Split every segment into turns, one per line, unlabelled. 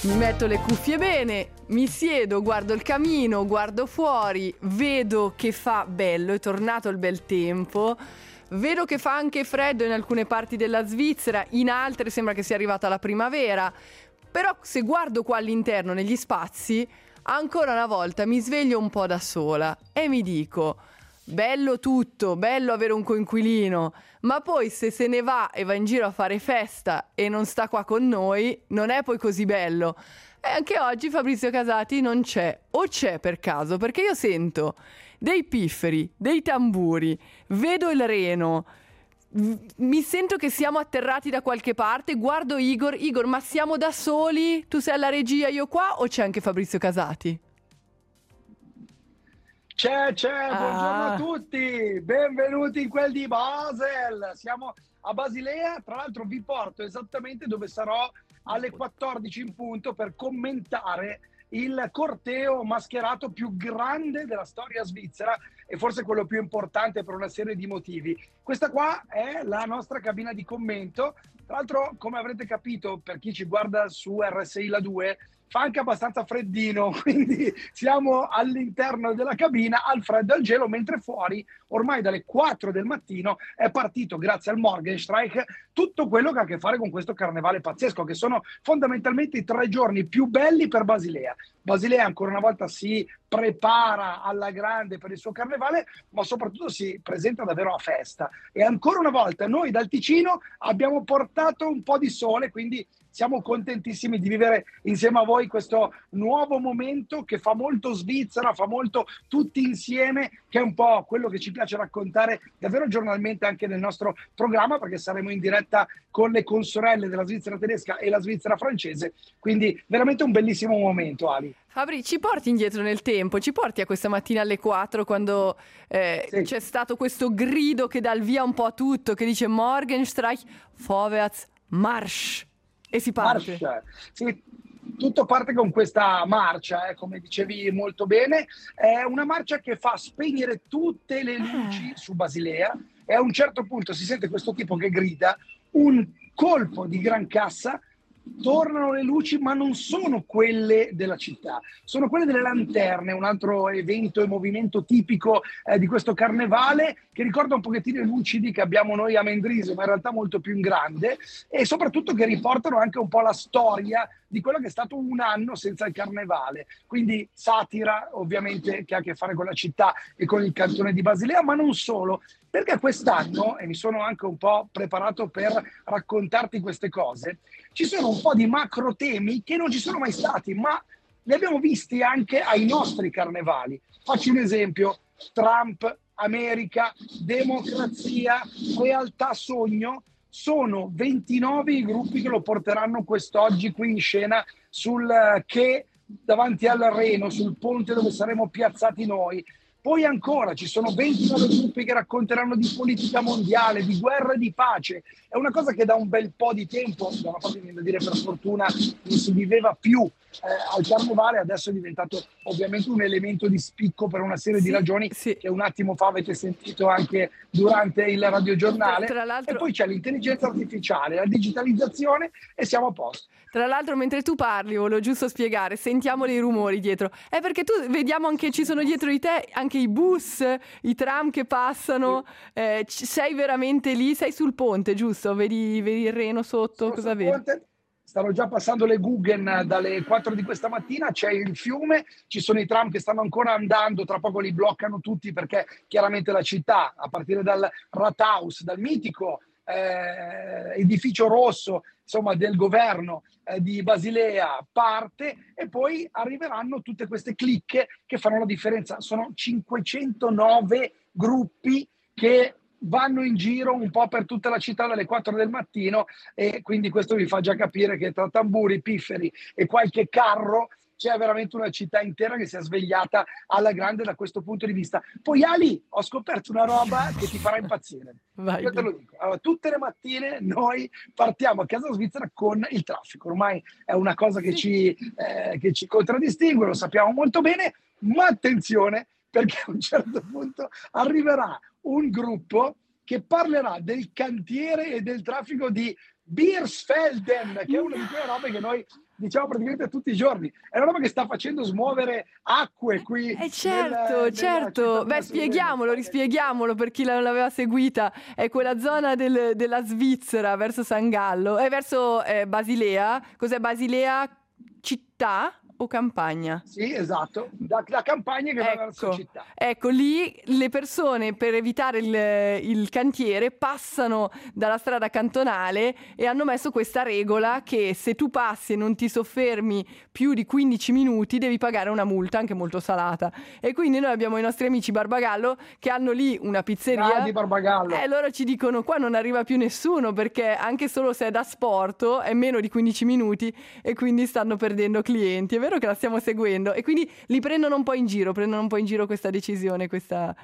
Mi metto le cuffie bene, mi siedo, guardo il camino, guardo fuori, vedo che fa bello, è tornato il bel tempo, vedo che fa anche freddo in alcune parti della Svizzera, in altre sembra che sia arrivata la primavera, però se guardo qua all'interno, negli spazi, ancora una volta mi sveglio un po' da sola e mi dico: bello tutto, bello avere un coinquilino, ma poi se ne va e va in giro a fare festa e non sta qua con noi, non è poi così bello. E anche oggi Fabrizio Casati non c'è, o c'è per caso, perché io sento dei pifferi, dei tamburi, vedo il reno, mi sento che siamo atterrati da qualche parte, guardo Igor, ma siamo da soli? Tu sei alla regia, io qua, o c'è anche Fabrizio Casati?
C'è, buongiorno a tutti, benvenuti in quel di Basel, siamo a Basilea, tra l'altro vi porto esattamente dove sarò alle 14 in punto per commentare il corteo mascherato più grande della storia svizzera e forse quello più importante per una serie di motivi. Questa qua è la nostra cabina di commento, tra l'altro come avrete capito per chi ci guarda su RSI La 2, fa anche abbastanza freddino, quindi siamo all'interno della cabina al freddo e al gelo, mentre fuori ormai dalle 4 del mattino è partito, grazie al Morgenstreich, tutto quello che ha a che fare con questo carnevale pazzesco, che sono fondamentalmente i 3 giorni più belli per Basilea. Basilea ancora una volta si prepara alla grande per il suo carnevale, ma soprattutto si presenta davvero a festa. E ancora una volta noi dal Ticino abbiamo portato un po' di sole, quindi siamo contentissimi di vivere insieme a voi questo nuovo momento che fa molto Svizzera, fa molto tutti insieme, che è un po' quello che ci piace raccontare davvero giornalmente anche nel nostro programma, perché saremo in diretta con le consorelle della Svizzera tedesca e la Svizzera francese, quindi veramente un bellissimo momento, Ali.
Fabri, ci porti indietro nel tempo, ci porti a questa mattina alle 4 quando
Sì.
c'è stato questo grido che dà il via un po' a tutto, che dice Morgenstreich, Vorwärts, Marsch! E si parte.
Marcia. Sì, tutto parte con questa marcia, come dicevi molto bene. È una marcia che fa spegnere tutte le luci su Basilea e a un certo punto si sente questo tipo che grida, un colpo di gran cassa, tornano le luci, ma non sono quelle della città, sono quelle delle lanterne, un altro evento e movimento tipico di questo carnevale, che ricorda un pochettino i lucidi che abbiamo noi a Mendrisio, ma in realtà molto più in grande, e soprattutto che riportano anche un po' la storia di quello che è stato un anno senza il carnevale. Quindi satira ovviamente che ha a che fare con la città e con il cantone di Basilea, ma non solo, perché quest'anno, e mi sono anche un po' preparato per raccontarti queste cose, ci sono un po' di macro temi che non ci sono mai stati, ma li abbiamo visti anche ai nostri carnevali. Faccio un esempio: Trump, America, democrazia, realtà, sogno. Sono 29 i gruppi che lo porteranno quest'oggi qui in scena sul che davanti al Reno, sul ponte dove saremo piazzati noi. Poi ancora ci sono 29 gruppi che racconteranno di politica mondiale, di guerra e di pace. È una cosa che da un bel po' di tempo, da una parte viene da dire per fortuna, non si viveva più al carnevale, adesso è diventato ovviamente un elemento di spicco per una serie di ragioni che un attimo fa avete sentito anche durante il radiogiornale.
Tra l'altro,
e poi c'è l'intelligenza artificiale, la digitalizzazione e siamo a posto.
Tra l'altro, mentre tu parli, volevo giusto spiegare, sentiamo dei rumori dietro. È perché tu vediamo anche ci sono dietro di te anche i bus, i tram che passano. Sei veramente lì, sei sul ponte, giusto? Vedi il Reno sotto?
Sono
cosa vedi?
Ponte. Stanno già passando le Guggen dalle 4 di questa mattina, c'è il fiume, ci sono i tram che stanno ancora andando, tra poco li bloccano tutti perché chiaramente la città, a partire dal Rathaus, dal mitico edificio rosso, insomma, del governo di Basilea, parte, e poi arriveranno tutte queste clicche che fanno la differenza. Sono 509 gruppi che vanno in giro un po' per tutta la città dalle 4 del mattino, e quindi questo vi fa già capire che tra tamburi, pifferi e qualche carro c'è veramente una città intera che si è svegliata alla grande da questo punto di vista. Poi Ali, ho scoperto una roba che ti farà impazzire.
Vai.
Io te lo dico. Allora, tutte le mattine noi partiamo a casa svizzera con il traffico. Ormai è una cosa che ci contraddistingue, lo sappiamo molto bene, ma attenzione, perché a un certo punto arriverà un gruppo che parlerà del cantiere e del traffico di Beersfelden, che è una di quelle robe che noi diciamo praticamente tutti i giorni. È una roba che sta facendo smuovere acque qui.
Certo. Beh, rispieghiamolo per chi non l'aveva seguita. È quella zona della Svizzera verso San Gallo, verso Basilea. Cos'è Basilea? Città o campagna?
Sì, esatto, da campagna che va verso città.
Ecco, lì le persone, per evitare il cantiere, passano dalla strada cantonale e hanno messo questa regola che se tu passi e non ti soffermi più di 15 minuti devi pagare una multa, anche molto salata. E quindi noi abbiamo i nostri amici Barbagallo che hanno lì una pizzeria.
Di Barbagallo.
E loro ci dicono qua non arriva più nessuno, perché anche solo se è da sporto è meno di 15 minuti e quindi stanno perdendo clienti. È vero che la stiamo seguendo e quindi li prendono un po' in giro questa decisione, questa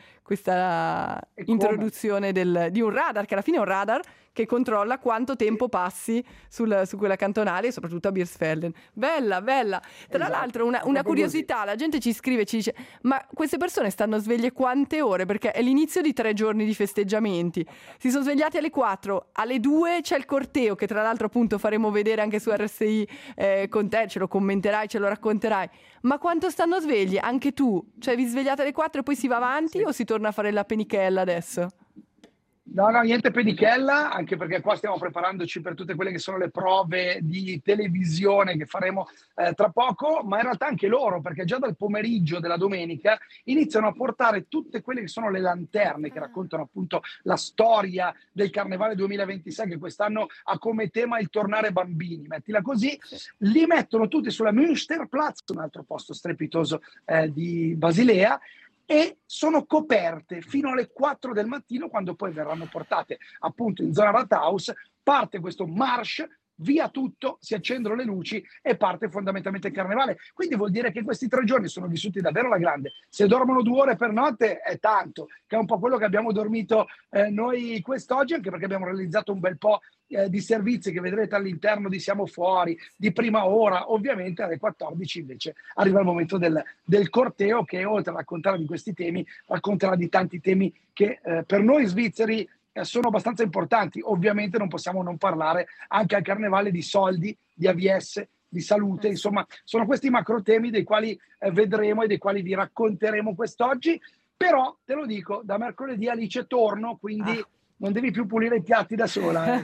introduzione di un radar, che alla fine è un radar che controlla quanto tempo passi su quella cantonale e soprattutto a Birsfelden. Bella. Tra l'altro una curiosità, la gente ci scrive, ci dice: ma queste persone stanno sveglie quante ore? Perché è l'inizio di 3 giorni di festeggiamenti, si sono svegliati alle 4, alle 2 c'è il corteo che tra l'altro appunto faremo vedere anche su RSI con te, ce lo commenterai, ce lo racconterai. Ma quanto stanno svegli? Anche tu? Cioè vi svegliate alle 4 e poi si va avanti o si torna a fare la penichella adesso?
No, niente penichella, anche perché qua stiamo preparandoci per tutte quelle che sono le prove di televisione che faremo tra poco, ma in realtà anche loro, perché già dal pomeriggio della domenica iniziano a portare tutte quelle che sono le lanterne che raccontano appunto la storia del Carnevale 2026, che quest'anno ha come tema il tornare bambini, mettila così. Li mettono tutti sulla Münsterplatz, un altro posto strepitoso di Basilea, e sono coperte fino alle 4 del mattino, quando poi verranno portate appunto in zona Rathaus. Parte questo march, via tutto, si accendono le luci e parte fondamentalmente il carnevale. Quindi vuol dire che questi 3 giorni sono vissuti davvero alla grande. Se dormono 2 ore per notte è tanto, che è un po' quello che abbiamo dormito noi quest'oggi, anche perché abbiamo realizzato un bel po' di servizi che vedrete all'interno di Siamo Fuori, di prima ora. Ovviamente alle 14 invece arriva il momento del corteo, che oltre a raccontare di questi temi racconterà di tanti temi che per noi svizzeri sono abbastanza importanti. Ovviamente non possiamo non parlare anche al carnevale di soldi, di AVS, di salute. Insomma, sono questi macro temi dei quali vedremo e dei quali vi racconteremo quest'oggi. Però te lo dico, da mercoledì Alice torno, quindi non devi più pulire i piatti da sola.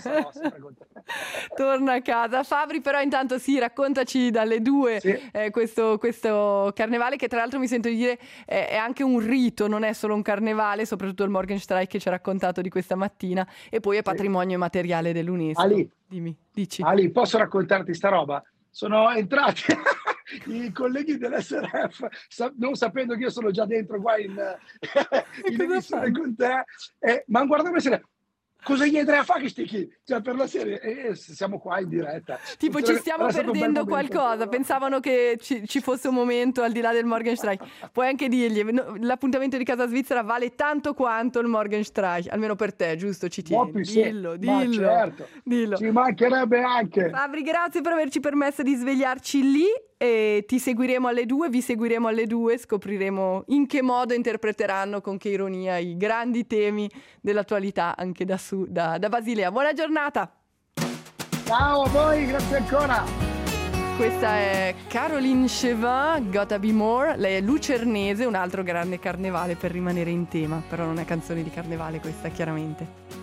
Torna a casa. Fabri, però intanto raccontaci dalle 2 questo carnevale, che tra l'altro mi sento di dire è anche un rito, non è solo un carnevale, soprattutto il Morgenstreich che ci ha raccontato di questa mattina, e poi è patrimonio immateriale dell'UNESCO.
Ali,
dici.
Ali, posso raccontarti sta roba? Sono entrati i colleghi dell'SRF, non sapendo che io sono già dentro qua in emissione con te, ma guarda come se cosa gli andrei a fare cioè per la serie, siamo qua in diretta,
tipo ci stiamo perdendo qualcosa, pensavano che ci fosse un momento al di là del Morgenstreich. Puoi anche dirgli, l'appuntamento di Casa Svizzera vale tanto quanto il Morgenstreich, almeno per te, giusto? Ci tieni, dillo.
Certo.
Dillo.
Ci mancherebbe anche.
Fabri, grazie per averci permesso di svegliarci lì, e ti seguiremo alle 2, vi seguiremo alle 2, scopriremo in che modo interpreteranno, con che ironia, i grandi temi dell'attualità anche da Basilea. Buona giornata!
Ciao a voi, grazie ancora!
Questa è Caroline Chevin, Gotta Be More. Lei è lucernese, un altro grande carnevale, per rimanere in tema, però non è canzone di carnevale questa, chiaramente.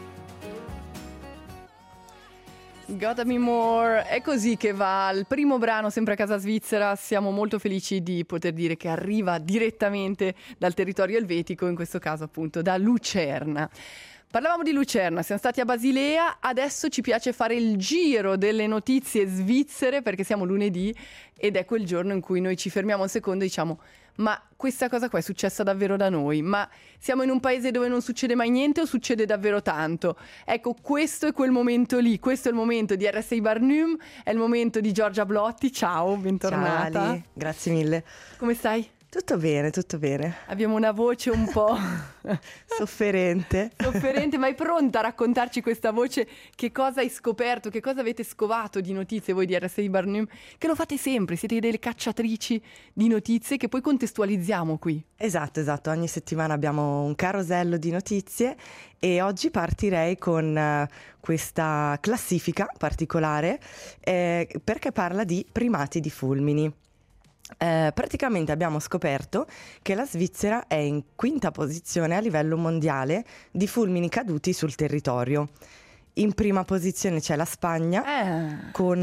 Gotta Be More, è così che va il primo brano, sempre a Casa Svizzera. Siamo molto felici di poter dire che arriva direttamente dal territorio elvetico, in questo caso appunto da Lucerna. Parlavamo di Lucerna, siamo stati a Basilea, adesso ci piace fare il giro delle notizie svizzere, perché siamo lunedì ed è quel giorno in cui noi ci fermiamo un secondo e diciamo: ma questa cosa qua è successa davvero da noi? Ma siamo in un paese dove non succede mai niente o succede davvero tanto? Ecco, questo è quel momento lì, questo è il momento di RSI Barnum, è il momento di Giorgia Blotti. Ciao, bentornata.
Ciao Ali, grazie mille.
Come stai?
Tutto bene, tutto bene.
Abbiamo una voce un po'
Sofferente.
sofferente, ma è pronta a raccontarci questa voce? Che cosa hai scoperto, che cosa avete scovato di notizie voi di RSI Barnum? Che lo fate sempre, siete delle cacciatrici di notizie che poi contestualizziamo qui.
Esatto, ogni settimana abbiamo un carosello di notizie e oggi partirei con questa classifica particolare perché parla di primati di fulmini. Praticamente abbiamo scoperto che la Svizzera è in quinta posizione a livello mondiale di fulmini caduti sul territorio. In prima posizione c'è la Spagna con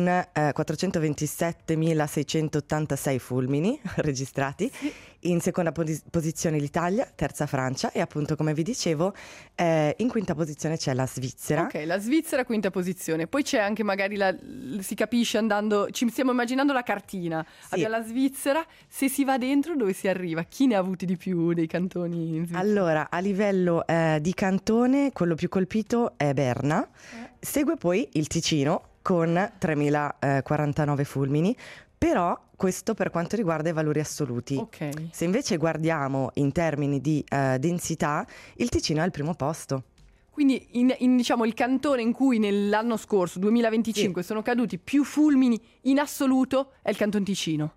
427.686 fulmini registrati. In seconda posizione l'Italia, terza Francia e appunto, come vi dicevo, in quinta posizione c'è la Svizzera.
Ok, la Svizzera quinta posizione. Poi c'è anche magari si capisce andando, ci stiamo immaginando la cartina.
Sì.
Abbiamo la Svizzera, se si va dentro dove si arriva? Chi ne ha avuti di più dei cantoni in Svizzera?
Allora, a livello di cantone, quello più colpito è Berna. Segue poi il Ticino con 3.049 fulmini, però questo per quanto riguarda i valori assoluti.
Ok.
Se invece guardiamo in termini di densità, il Ticino è al primo posto.
Quindi diciamo il cantone in cui nell'anno scorso, 2025, sono caduti più fulmini in assoluto è il Canton Ticino.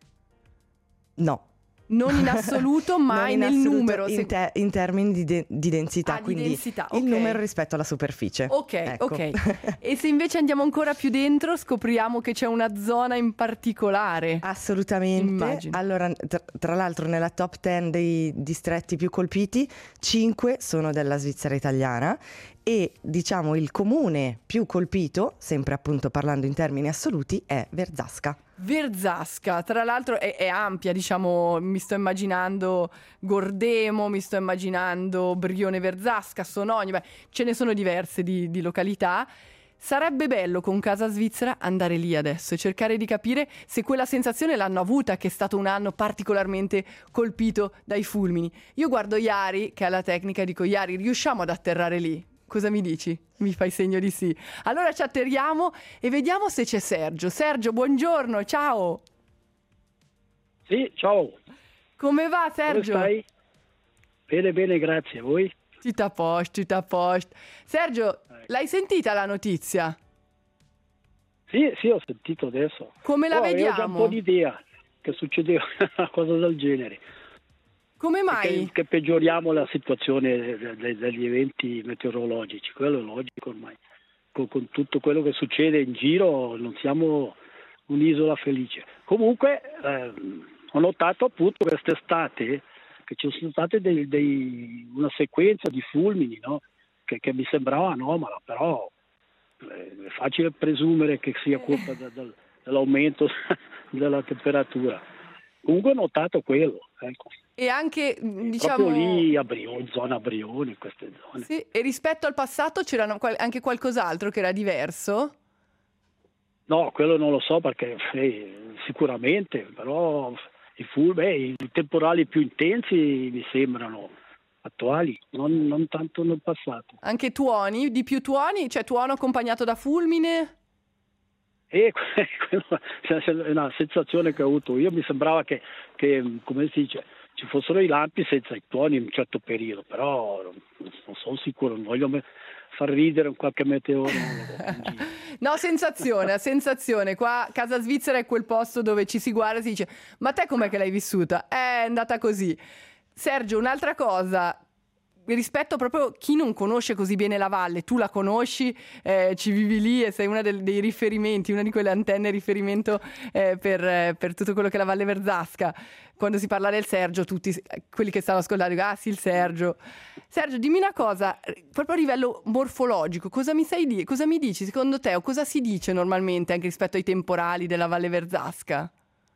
No.
Non in assoluto, ma
non in
nel
assoluto,
numero.
In termini di densità,
di
quindi
densità,
il
ok.
numero rispetto alla superficie.
Ok,
Ecco.
ok. E se invece andiamo ancora più dentro, scopriamo che c'è una zona in particolare.
Assolutamente.
Immagino.
Allora, tra l'altro nella top 10 dei distretti più colpiti, 5 sono della Svizzera italiana e diciamo il comune più colpito, sempre appunto parlando in termini assoluti, è Verzasca.
Verzasca, tra l'altro è ampia, diciamo, mi sto immaginando Gordemo, mi sto immaginando Brione Verzasca, Sonogni, beh, ce ne sono diverse di località. Sarebbe bello con Casa Svizzera andare lì adesso e cercare di capire se quella sensazione l'hanno avuta, che è stato un anno particolarmente colpito dai fulmini. Io guardo Iari, che ha la tecnica, e dico: Iari, riusciamo ad atterrare lì? Cosa mi dici? Mi fai segno di sì. Allora ci atterriamo e vediamo se c'è Sergio. Sergio, buongiorno, ciao.
Sì, ciao.
Come va, Sergio?
Come stai? Bene, bene, grazie. Voi?
Tutto a posto, tutto a posto. Sergio, l'hai sentita la notizia?
Sì, ho sentito adesso.
Come la
Avevo già un
vediamo?
po' di idea che succedeva una cosa del genere.
Come mai?
Che peggioriamo la situazione degli eventi meteorologici, quello è logico ormai. Con tutto quello che succede in giro non siamo un'isola felice. Comunque ho notato appunto quest'estate che ci sono state una sequenza di fulmini, no? che mi sembrava anomala, però è facile presumere che sia colpa dell'aumento della temperatura. Comunque ho notato quello, ecco.
E anche, diciamo...
Proprio lì in zona Brioni, in queste zone.
Sì, e rispetto al passato c'era anche qualcos'altro che era diverso?
No, quello non lo so perché sicuramente, però i temporali più intensi mi sembrano attuali, non tanto nel passato.
Anche tuoni? Di più tuoni? Cioè tuono accompagnato da fulmine?
E quella è una sensazione che ho avuto io, mi sembrava che come si dice, ci fossero i lampi senza i tuoni in un certo periodo, però non sono sicuro, non voglio far ridere un qualche meteorologo.
No, sensazione. Qua Casa Svizzera è quel posto dove ci si guarda e si dice: ma te com'è che l'hai vissuta? È andata così. Sergio, un'altra cosa, rispetto proprio chi non conosce così bene la valle, tu la conosci, ci vivi lì e sei una dei riferimenti, una di quelle antenne riferimento per tutto quello che è la Valle Verzasca. Quando si parla del Sergio, tutti quelli che stanno ascoltando dicono: ah sì, il Sergio. Sergio, dimmi una cosa, proprio a livello morfologico, cosa mi dici secondo te, o cosa si dice normalmente anche rispetto ai temporali della Valle Verzasca?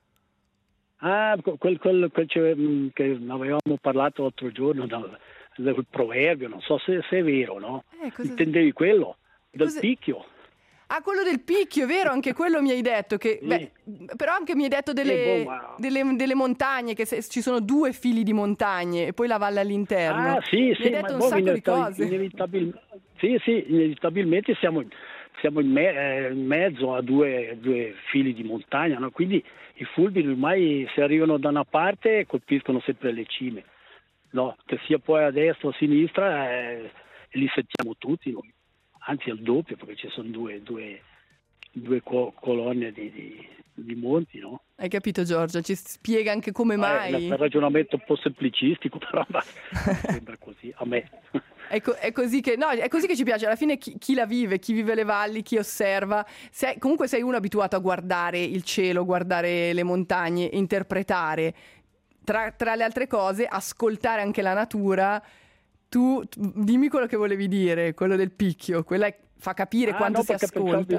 Ah, quel che avevamo parlato l'altro giorno del proverbio, non so se è vero, no? Intendevi quello? Del picchio?
Ah, quello del picchio, è vero, anche quello mi hai detto, che,
sì.
beh, però anche mi hai detto delle montagne, che ci sono 2 fili di montagne e poi la valle all'interno.
Ah, sì,
mi hai detto un sacco di cose.
Inevitabilmente siamo siamo in mezzo a due fili di montagna, no? Quindi i fulmini ormai se arrivano da una parte colpiscono sempre le cime, no? Che sia poi a destra o a sinistra, li sentiamo tutti, no? Anzi al doppio, perché ci sono due colonne di monti, no?
Hai capito, Giorgia? Ci spiega anche come mai.
È un ragionamento un po' semplicistico, però sembra così a me.
È così che ci piace. Alla fine chi la vive, chi vive le valli, chi osserva. Comunque sei uno abituato a guardare il cielo, guardare le montagne, interpretare. Tra le altre cose, ascoltare anche la natura. Tu dimmi quello che volevi dire, quello del picchio, fa capire quanto si ascolta.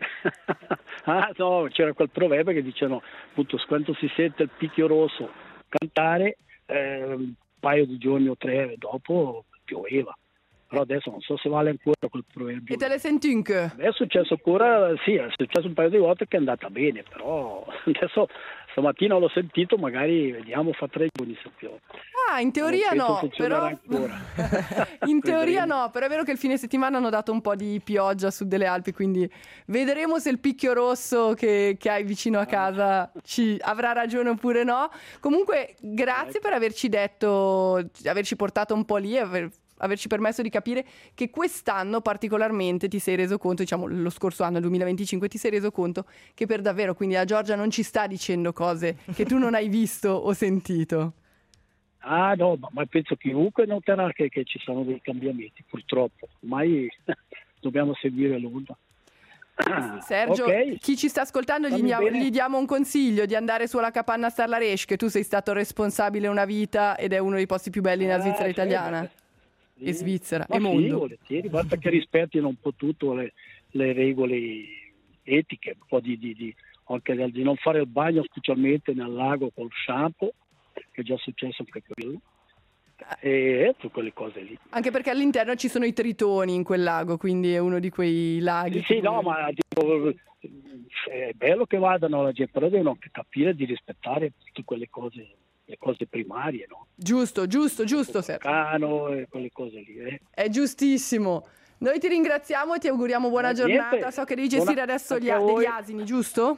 No, c'era quel proverbio che dicevano appunto quando si sente il picchio rosso cantare, un paio di giorni o 3 dopo pioveva. Però adesso non so se vale ancora quel proverbio.
E te le senti in che?
È successo ancora, sì, è successo un paio di volte che è andata bene, però adesso stamattina l'ho sentito, magari vediamo, fa 3 giorni se piove.
In teoria no, però in teoria
Vedremo.
no, però è vero che il fine settimana hanno dato un po' di pioggia su delle Alpi, quindi vedremo se il picchio rosso che hai vicino a casa ci avrà ragione oppure no. Comunque grazie per averci portato un po' lì, averci permesso di capire che quest'anno particolarmente ti sei reso conto, diciamo lo scorso anno, il 2025, ti sei reso conto che per davvero, quindi la Giorgia non ci sta dicendo cose che tu non hai visto o sentito.
No, ma penso che chiunque noterà che ci sono dei cambiamenti, purtroppo. Ormai dobbiamo seguire l'onda.
Sergio,
Okay.
Chi ci sta ascoltando gli diamo un consiglio di andare su alla Capanna Starlaresh, che tu sei stato responsabile una vita ed è uno dei posti più belli nella Svizzera italiana.
Sì.
E Svizzera,
Ma
e
sì,
mondo.
volentieri, basta che rispettino un po' tutto le regole etiche, un po' anche di non fare il bagno specialmente nel lago col shampoo, che è già successo anche quello, e tutte quelle cose lì.
Anche perché all'interno ci sono i tritoni in quel lago, quindi è uno di quei laghi.
Sì, no, ma dico, è bello che vadano la gente, però devono anche capire di rispettare tutte quelle cose, le cose primarie, no?
Giusto, Sergio.
Cano e quelle cose lì.
È giustissimo. Noi ti ringraziamo e ti auguriamo buona giornata.
Niente.
So che devi gestire adesso
anche a voi.
degli asini, giusto?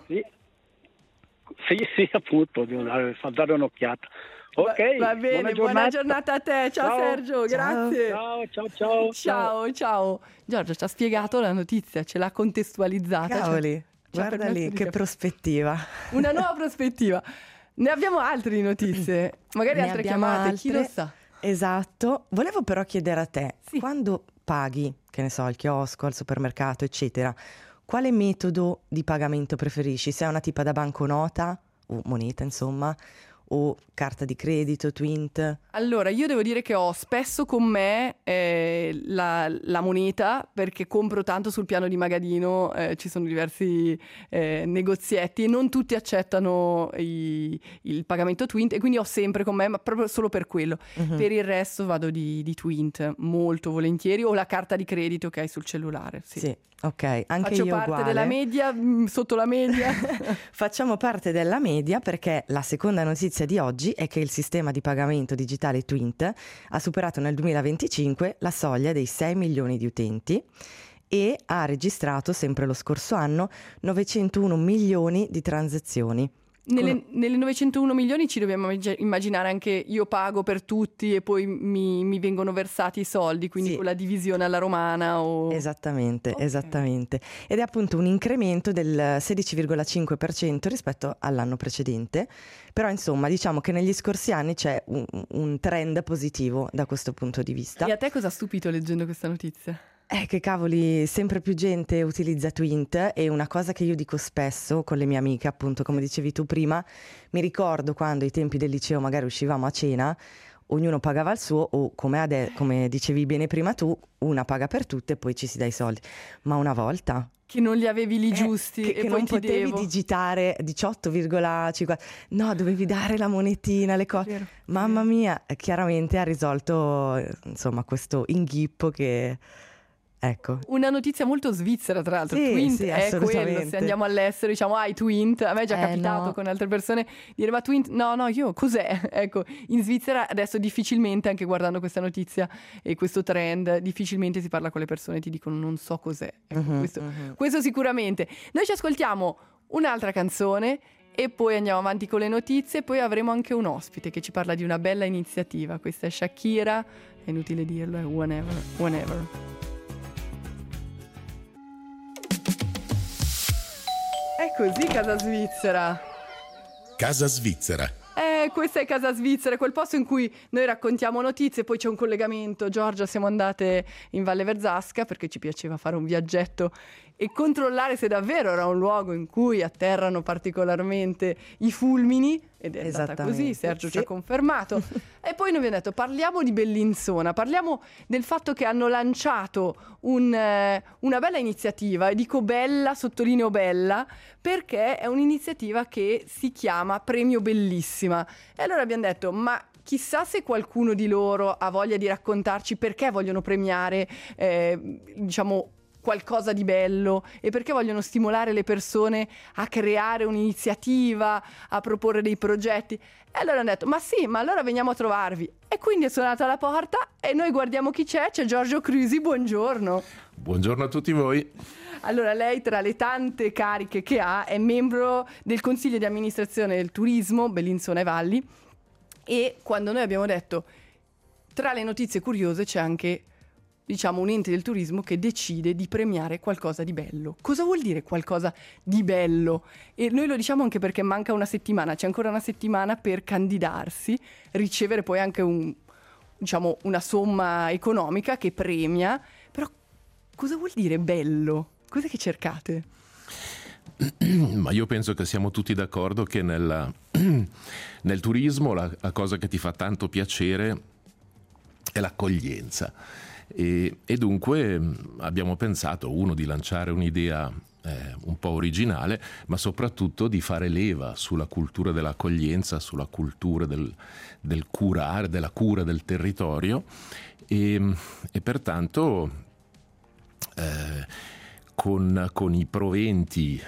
Sì, appunto, devo dare un'occhiata. Ok,
va bene, buona giornata a te. Ciao Sergio, grazie. Ciao. Giorgio ci ha spiegato la notizia, ce l'ha contestualizzata.
Cavoli, guarda lì, che prospettiva.
Una nuova prospettiva. Ne abbiamo altre di notizie, magari altre chiamate, chi lo sa.
Esatto. Volevo però chiedere a te,
sì,
quando paghi, che ne so, al chiosco, al supermercato, eccetera, quale metodo di pagamento preferisci? Sei una tipa da banconota o moneta, insomma, o carta di credito, Twint?
Allora, io devo dire che ho spesso con me la moneta, perché compro tanto sul piano di Magadino, ci sono diversi negozietti e non tutti accettano il pagamento Twint, e quindi ho sempre con me, ma proprio solo per quello. Per il resto vado di Twint molto volentieri, o la carta di credito che hai sul cellulare. Sì,
ok, anche
faccio
io
parte
uguale.
della media, sotto la media.
Facciamo parte della media, perché la seconda notizia di oggi è che il sistema di pagamento digitale Twint ha superato nel 2025 la soglia dei 6 milioni di utenti e ha registrato sempre lo scorso anno 901 milioni di transazioni.
Nelle 901 milioni ci dobbiamo immaginare anche io pago per tutti e poi mi vengono versati i soldi, quindi
sì,
con la divisione alla romana o...
Esattamente,
Okay.
esattamente. Ed è appunto un incremento del 16,5% rispetto all'anno precedente, però insomma diciamo che negli scorsi anni c'è un trend positivo da questo punto di vista.
E a te cosa ha stupito leggendo questa notizia?
Che cavoli, sempre più gente utilizza Twint, e una cosa che io dico spesso con le mie amiche, appunto come dicevi tu prima, mi ricordo quando ai tempi del liceo magari uscivamo a cena, ognuno pagava il suo, o come dicevi bene prima tu, una paga per tutte e poi ci si dà i soldi. Ma una volta...
Che non li avevi lì giusti
che
e poi
non
ti
potevi
devo.
digitare 18,5, no, dovevi dare la monetina, le cose.
Vero.
Mamma mia, chiaramente ha risolto insomma questo inghippo che Ecco.
Una notizia molto svizzera, tra l'altro.
Sì,
Twint
sì,
è quello.
assolutamente.
Se andiamo all'estero diciamo i Twint. A me è già capitato
no.
con altre persone dire ma Twint, no, io cos'è? Ecco, in Svizzera adesso difficilmente, anche guardando questa notizia e questo trend, difficilmente si parla con le persone e ti dicono non so cos'è. Ecco, questo sicuramente. Noi ci ascoltiamo un'altra canzone e poi andiamo avanti con le notizie, e poi avremo anche un ospite che ci parla di una bella iniziativa. Questa è Shakira, è inutile dirlo, è Whenever. È così Casa Svizzera.
Casa Svizzera.
Questa è Casa Svizzera, quel posto in cui noi raccontiamo notizie, poi c'è un collegamento. Giorgia, siamo andate in Valle Verzasca perché ci piaceva fare un viaggetto e controllare se davvero era un luogo in cui atterrano particolarmente i fulmini, ed è stata così, Sergio ci ha confermato. E poi noi abbiamo detto parliamo di Bellinzona, parliamo del fatto che hanno lanciato una bella iniziativa, e dico bella, sottolineo bella, perché è un'iniziativa che si chiama Premio Bellissima. E allora abbiamo detto ma chissà se qualcuno di loro ha voglia di raccontarci perché vogliono premiare diciamo qualcosa di bello e perché vogliono stimolare le persone a creare un'iniziativa, a proporre dei progetti. E allora hanno detto ma sì, ma allora veniamo a trovarvi. E quindi è suonata alla porta e noi guardiamo chi c'è Giorgio Crusi, buongiorno.
Buongiorno a tutti voi.
Allora, lei tra le tante cariche che ha è membro del Consiglio di amministrazione del turismo Bellinzona e Valli, e quando noi abbiamo detto tra le notizie curiose c'è anche diciamo un ente del turismo che decide di premiare qualcosa di bello. Cosa vuol dire qualcosa di bello? E noi lo diciamo anche perché manca una settimana, c'è ancora una settimana per candidarsi, ricevere poi anche una somma economica che premia. Però cosa vuol dire bello? Cos'è che cercate?
Ma io penso che siamo tutti d'accordo che nel turismo la cosa che ti fa tanto piacere è l'accoglienza. E dunque abbiamo pensato, di lanciare un'idea un po' originale, ma soprattutto di fare leva sulla cultura dell'accoglienza, sulla cultura del curare, della cura del territorio e pertanto con i proventi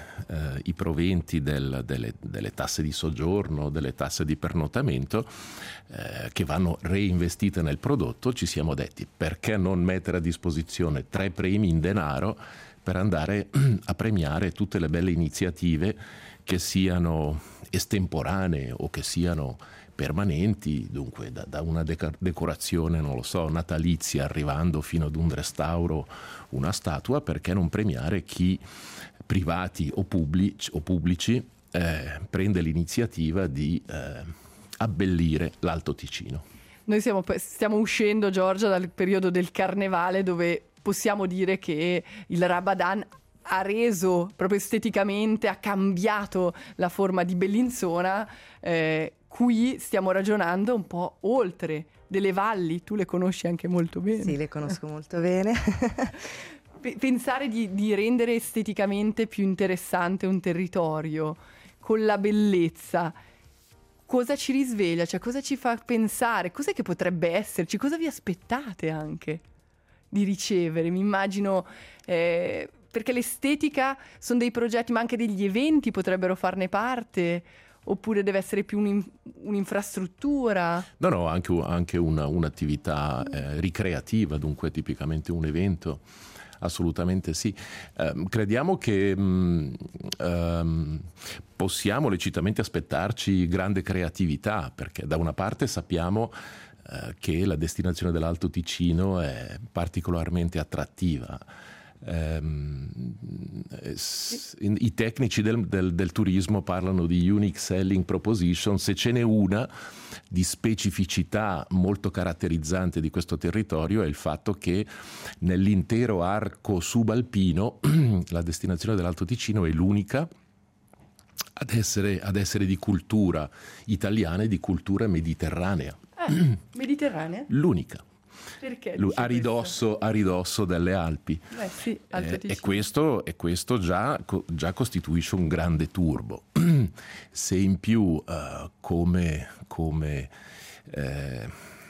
delle tasse di soggiorno, delle tasse di pernottamento che vanno reinvestite nel prodotto, ci siamo detti perché non mettere a disposizione 3 premi in denaro per andare a premiare tutte le belle iniziative che siano estemporanee o che siano permanenti, dunque da una decorazione, non lo so, natalizia, arrivando fino ad un restauro, una statua. Perché non premiare chi, privati o pubblici, prende l'iniziativa di abbellire l'Alto Ticino.
Noi stiamo uscendo, Giorgia, dal periodo del carnevale, dove possiamo dire che il Rabadan ha reso proprio esteticamente, ha cambiato la forma di Bellinzona. Qui stiamo ragionando un po' oltre, delle valli, tu le conosci anche molto bene.
Sì, le conosco molto bene.
Pensare di rendere esteticamente più interessante un territorio con la bellezza, cosa ci risveglia? Cioè, cosa ci fa pensare? Cos'è che potrebbe esserci? Cosa vi aspettate anche di ricevere? Mi immagino, perché l'estetica sono dei progetti, ma anche degli eventi potrebbero farne parte. Oppure deve essere più un'infrastruttura? No,
anche un'attività ricreativa, dunque tipicamente un evento, assolutamente sì. Crediamo che possiamo lecitamente aspettarci grande creatività, perché da una parte sappiamo che la destinazione dell'Alto Ticino è particolarmente attrattiva. I tecnici del turismo parlano di unique selling proposition. Se ce n'è una di specificità molto caratterizzante di questo territorio è il fatto che nell'intero arco subalpino la destinazione dell'Alto Ticino è l'unica ad essere di cultura italiana e di cultura mediterranea.
Mediterranea?
L'unica.
Perché?
A ridosso delle Alpi.
Sì, Alto
Ticino. E questo già costituisce un grande turbo. Se in più come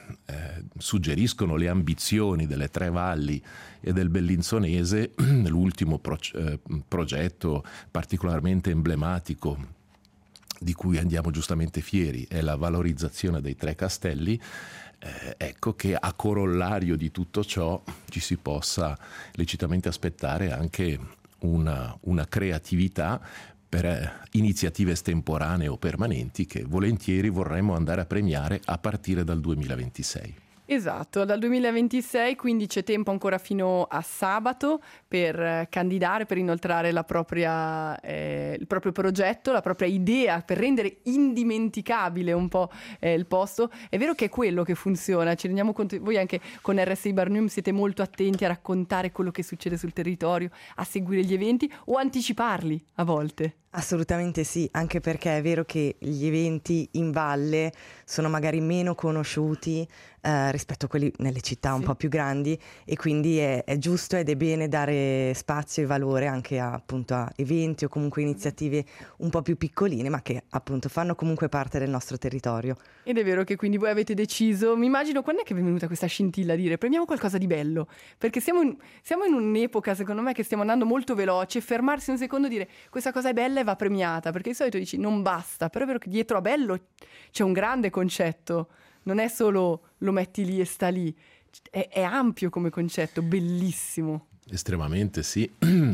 suggeriscono le ambizioni delle Tre Valli e del Bellinzonese. L'ultimo progetto particolarmente emblematico, di cui andiamo giustamente fieri, è la valorizzazione dei Tre Castelli. Ecco che a corollario di tutto ciò ci si possa lecitamente aspettare anche una creatività per iniziative estemporanee o permanenti che volentieri vorremmo andare a premiare a partire dal 2026.
Esatto, dal 2026, quindi c'è tempo ancora fino a sabato per candidare, per inoltrare il proprio progetto, la propria idea, per rendere indimenticabile un po' il posto. È vero che è quello che funziona, ci rendiamo conto, voi anche con RSI Barnum siete molto attenti a raccontare quello che succede sul territorio, a seguire gli eventi o anticiparli a volte.
Assolutamente sì, anche perché è vero che gli eventi in valle sono magari meno conosciuti rispetto a quelli nelle città un po' più grandi, e quindi è giusto ed è bene dare spazio e valore anche appunto a eventi o comunque iniziative un po' più piccoline, ma che appunto fanno comunque parte del nostro territorio.
Ed è vero che quindi voi avete deciso, mi immagino, quando è che vi è venuta questa scintilla a dire premiamo qualcosa di bello? Perché siamo in un'epoca, secondo me, che stiamo andando molto veloce, fermarsi un secondo e dire questa cosa è bella e va premiata, perché di solito dici non basta, però è vero che dietro a bello c'è un grande concetto, non è solo lo metti lì e sta lì, è ampio come concetto, bellissimo.
Estremamente sì.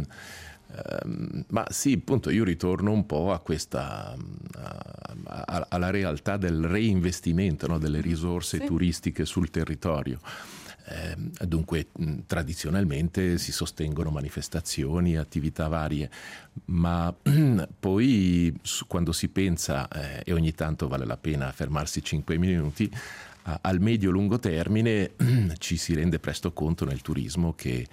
Ma sì, appunto, io ritorno un po' a questa alla realtà del reinvestimento, no, delle risorse turistiche sul territorio. Dunque tradizionalmente si sostengono manifestazioni, attività varie, ma poi quando si pensa, e ogni tanto vale la pena fermarsi 5 minuti, al medio-lungo termine ci si rende presto conto nel turismo che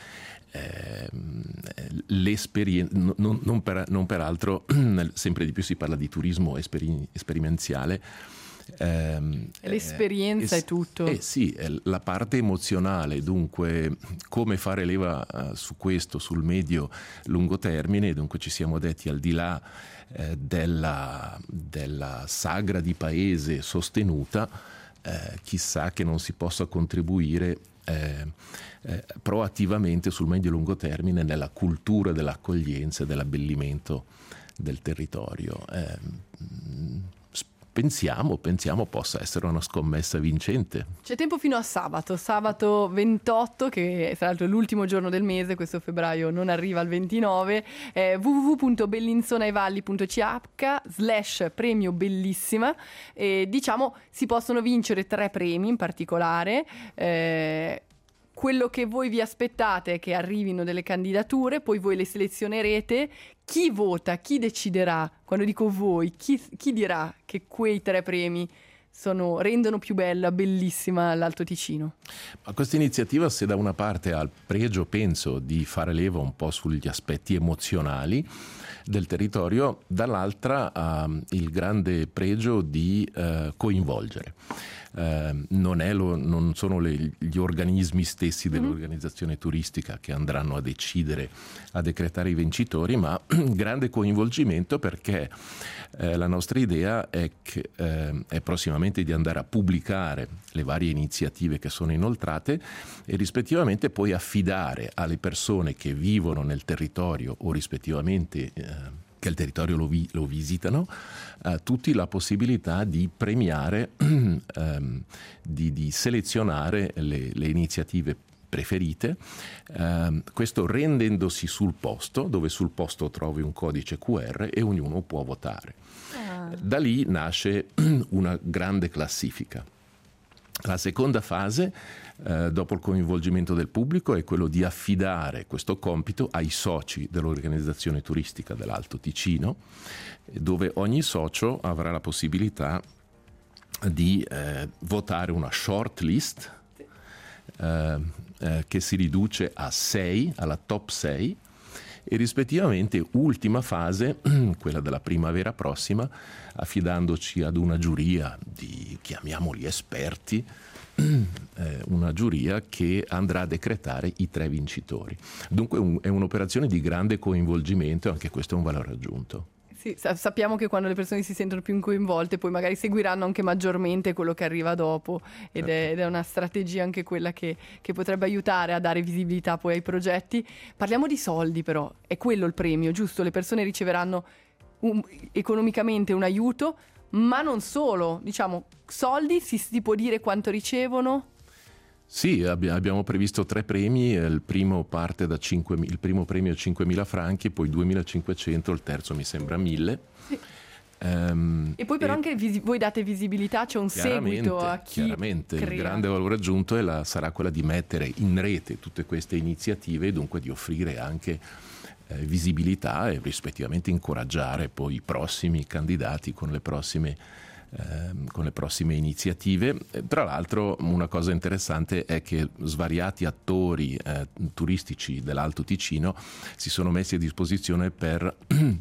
l'esperienza, non peraltro, sempre di più si parla di turismo esperienziale.
L'esperienza è tutto.
Sì, la parte emozionale, dunque come fare leva su questo, sul medio-lungo termine. Dunque ci siamo detti, al di là della sagra di paese sostenuta, chissà che non si possa contribuire proattivamente sul medio-lungo termine nella cultura dell'accoglienza e dell'abbellimento del territorio. Pensiamo possa essere una scommessa vincente.
C'è tempo fino a sabato 28, che tra l'altro è l'ultimo giorno del mese, questo febbraio non arriva al 29, www.bellinzonaevalli.ch/premio bellissima, e diciamo si possono vincere 3 premi in particolare. Quello che voi vi aspettate è che arrivino delle candidature, poi voi le selezionerete. Chi vota, chi deciderà? Quando dico voi, chi dirà che quei 3 premi rendono più bellissima l'Alto Ticino?
Ma questa iniziativa, se da una parte ha il pregio, penso, di fare leva un po' sugli aspetti emozionali del territorio, dall'altra ha il grande pregio di coinvolgere. Non sono gli organismi stessi dell'organizzazione turistica che andranno a decidere, a decretare i vincitori, ma grande coinvolgimento, perché la nostra idea è prossimamente di andare a pubblicare le varie iniziative che sono inoltrate e rispettivamente poi affidare alle persone che vivono nel territorio o rispettivamente che il territorio lo visitano, tutti la possibilità di premiare, di selezionare le iniziative preferite, questo rendendosi sul posto, dove sul posto trovi un codice QR e ognuno può votare. Da lì nasce una grande classifica. La seconda fase, dopo il coinvolgimento del pubblico, è quello di affidare questo compito ai soci dell'organizzazione turistica dell'Alto Ticino, dove ogni socio avrà la possibilità di votare una short list che si riduce a 6, alla top 6, e rispettivamente ultima fase, quella della primavera prossima, affidandoci ad una giuria di, chiamiamoli esperti, una giuria che andrà a decretare i 3 vincitori. Dunque è un'operazione di grande coinvolgimento, e anche questo è un valore aggiunto.
Sì, sappiamo che quando le persone si sentono più coinvolte poi magari seguiranno anche maggiormente quello che arriva dopo ed è una strategia anche quella che potrebbe aiutare a dare visibilità poi ai progetti. Parliamo di soldi però, è quello il premio, giusto? Le persone riceveranno economicamente un aiuto, ma non solo, diciamo, soldi, si può dire quanto ricevono?
Sì, abbiamo previsto 3 premi, il primo parte da il primo premio è 5.000 franchi, poi 2.500, il terzo mi sembra 1.000. Sì.
E poi però anche voi date visibilità, c'è un seguito a chi
chiaramente
crea.
Il grande valore aggiunto sarà quella di mettere in rete tutte queste iniziative e dunque di offrire anche visibilità e rispettivamente incoraggiare poi i prossimi candidati con le prossime iniziative. Tra l'altro una cosa interessante è che svariati attori turistici dell'Alto Ticino si sono messi a disposizione per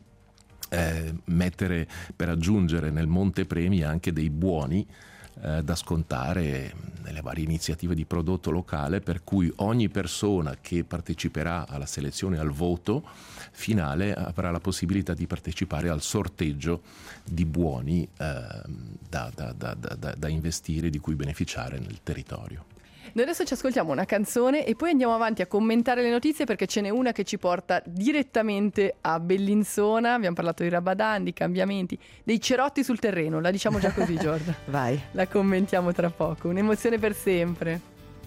aggiungere nel montepremi anche dei buoni da scontare nelle varie iniziative di prodotto locale, per cui ogni persona che parteciperà alla selezione, al voto finale, avrà la possibilità di partecipare al sorteggio di buoni da investire, di cui beneficiare nel territorio.
Noi adesso ci ascoltiamo una canzone e poi andiamo avanti a commentare le notizie, perché ce n'è una che ci porta direttamente a Bellinzona. Abbiamo parlato di Rabadan, di cambiamenti, dei cerotti sul terreno, la diciamo già così, Giorgia.
Vai.
La commentiamo tra poco, un'emozione per sempre.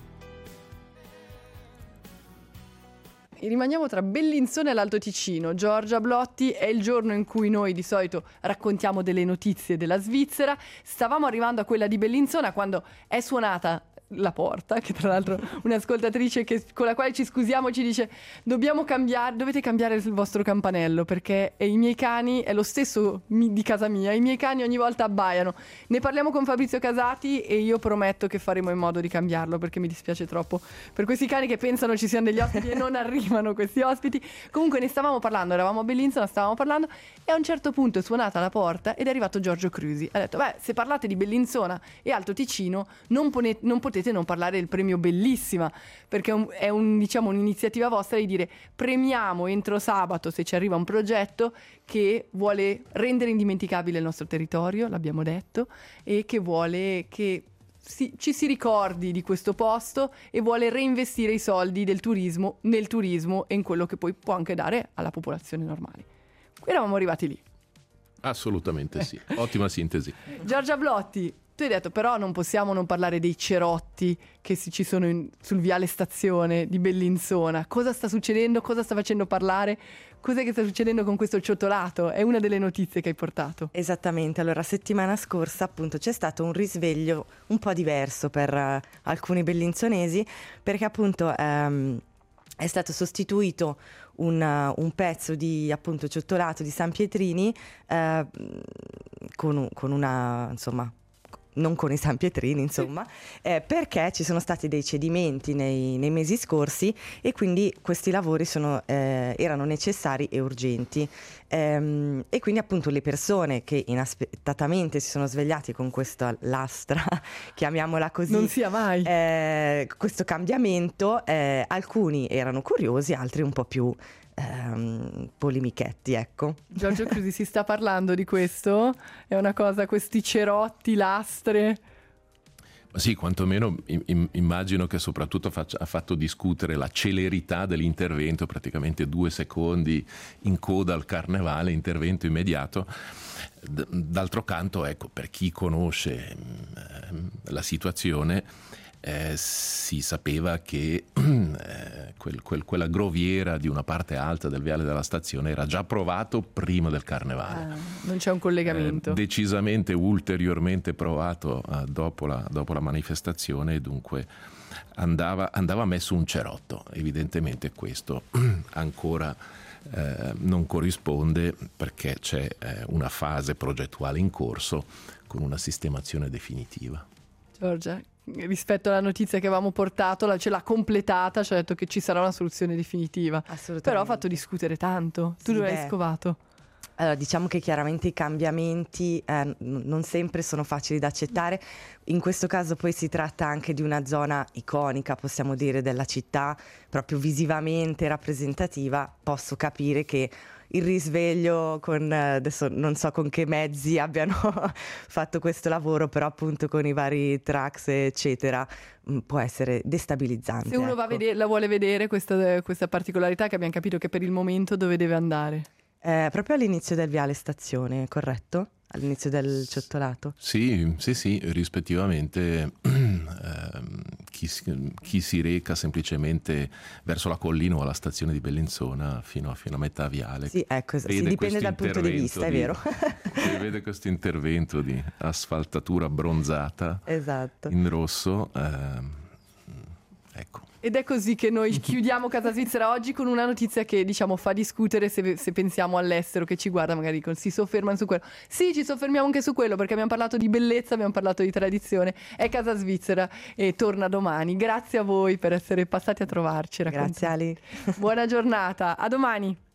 E rimaniamo tra Bellinzona e l'Alto Ticino. Giorgia Blotti, è il giorno in cui noi di solito raccontiamo delle notizie della Svizzera. Stavamo arrivando a quella di Bellinzona quando è suonata la porta, che tra l'altro un'ascoltatrice con la quale ci scusiamo ci dice: dovete cambiare il vostro campanello, perché i miei cani, è lo stesso di casa mia, i miei cani ogni volta abbaiano. Ne parliamo con Fabrizio Casati e io prometto che faremo in modo di cambiarlo, perché mi dispiace troppo per questi cani che pensano ci siano degli ospiti e non arrivano questi ospiti. Comunque ne stavamo parlando, eravamo a Bellinzona, stavamo parlando e a un certo punto è suonata la porta ed è arrivato Giorgio Crusi. Ha detto: se parlate di Bellinzona e Alto Ticino non potete non parlare del premio Bellissima, perché è diciamo un'iniziativa vostra di dire: premiamo entro sabato, se ci arriva un progetto che vuole rendere indimenticabile il nostro territorio, l'abbiamo detto, e che vuole che ci si ricordi di questo posto e vuole reinvestire i soldi del turismo nel turismo e in quello che poi può anche dare alla popolazione normale. Eravamo arrivati lì.
Assolutamente sì, ottima sintesi.
Giorgia Blotti, tu hai detto però non possiamo non parlare dei cerotti che ci sono sul viale Stazione di Bellinzona. Cosa sta succedendo? Cosa sta facendo parlare? Cos'è che sta succedendo con questo ciottolato? È una delle notizie che hai portato.
Esattamente, allora settimana scorsa appunto c'è stato un risveglio un po' diverso per alcuni bellinzonesi, perché appunto è stato sostituito un pezzo di appunto ciottolato di San Pietrini con una, insomma, non con i San Pietrini, insomma, perché ci sono stati dei cedimenti nei mesi scorsi e quindi questi lavori erano necessari e urgenti. E quindi appunto le persone che inaspettatamente si sono svegliati con questa lastra, chiamiamola così,
non sia mai
questo cambiamento, alcuni erano curiosi, altri un po' più polemichetti, ecco.
Giorgio Crusi, si sta parlando di questo? È una cosa, questi cerotti, lastre?
Sì, quantomeno immagino che soprattutto ha fatto discutere la celerità dell'intervento, praticamente 2 secondi in coda al carnevale, intervento immediato. D'altro canto, ecco, per chi conosce la situazione, si sapeva che quella groviera di una parte alta del viale della Stazione era già provato prima del carnevale.
Non c'è un collegamento.
Decisamente ulteriormente provato dopo la manifestazione, e dunque andava messo un cerotto. Evidentemente questo ancora non corrisponde, perché c'è una fase progettuale in corso con una sistemazione definitiva.
Giorgia, rispetto alla notizia che avevamo portato, ce l'ha completata, ci ha detto che ci sarà una soluzione definitiva.
Assolutamente.
Però ha fatto discutere tanto. Tu dove hai scovato?
Allora, diciamo che chiaramente i cambiamenti non sempre sono facili da accettare. In questo caso poi si tratta anche di una zona iconica, possiamo dire, della città, proprio visivamente rappresentativa. Posso capire che il risveglio con, adesso non so con che mezzi abbiano fatto questo lavoro, però appunto con i vari tracks eccetera può essere destabilizzante.
Se uno va a la vuole vedere questa particolarità, che abbiamo capito che per il momento dove deve andare?
Proprio all'inizio del viale Stazione, corretto? All'inizio del Ciottolato?
Sì, rispettivamente chi si reca semplicemente verso la collina o alla stazione di Bellinzona fino a metà viale.
Sì, ecco, dipende dal punto di vista, è vero.
Vede questo intervento di asfaltatura bronzata,
esatto,
in rosso, ecco.
Ed è così che noi chiudiamo Casa Svizzera oggi con una notizia che diciamo fa discutere se pensiamo all'estero che ci guarda, magari si soffermano su quello. Sì, ci soffermiamo anche su quello perché abbiamo parlato di bellezza, abbiamo parlato di tradizione. È Casa Svizzera e torna domani. Grazie a voi per essere passati a trovarci.
Grazie Ali.
Buona giornata, a domani.